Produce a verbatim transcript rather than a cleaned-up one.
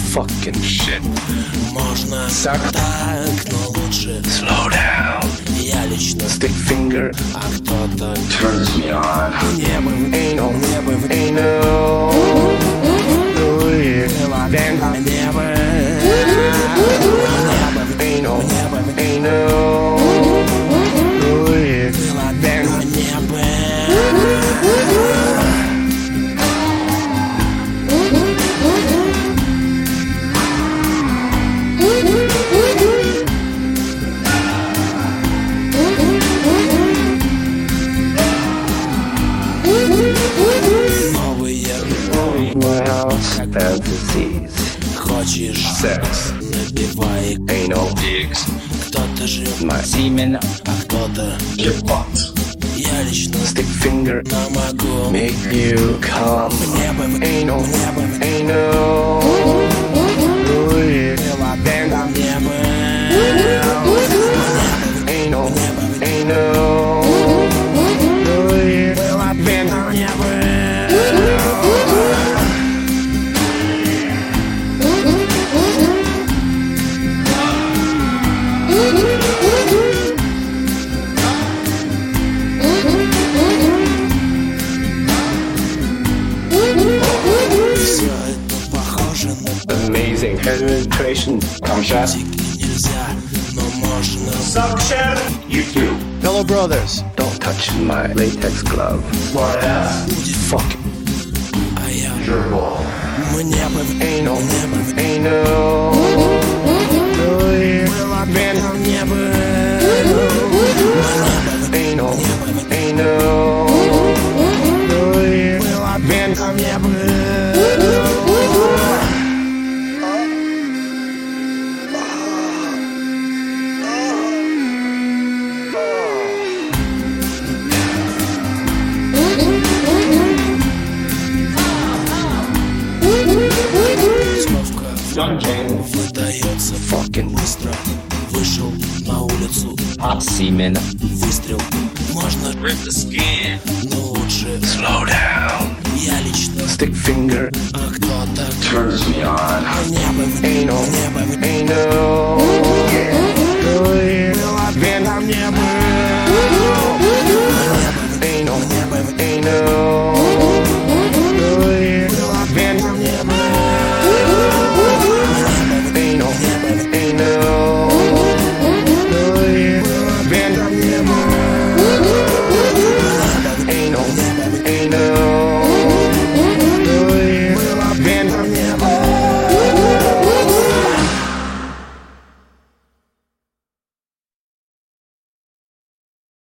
fucking shit. Можно Suck. так, но лучше Slow down. я лично. Stick finger А кто-то turns me on. небо, Anal, небо, anal. Oh yeah. Then небо, небо, anal, небо, anal. Oh yeah. Then небо. Новые Well, fantasies, хочешь, sex, набивай. anal, Dicks. Кто-то жив, my Симен, а кто-то Your butt. я лично stick finger могу. make you come. Небо, Anal, небо, anal. Oh yeah. Then небо, anal, anal. Oh yeah. Then небо. Все это похоже на amazing penetration. Come shot. тик и нельзя, но можно. Suction. You too. Fellow brothers, Don't touch my latex glove. Smart ass. Будет Fuck. а я Your ball. мне бы Anal, небо, anal. Oh yeah. Then небо, anal, anal. Oh yeah. Then небо. Словка Dungeon. выдается fucking быстро. Вышел на улицу, Hot semen. выстрел. Можно, Rip the skin. но лучше slow down. я лично. Stick finger А кто-то Turns me on. небо, anal,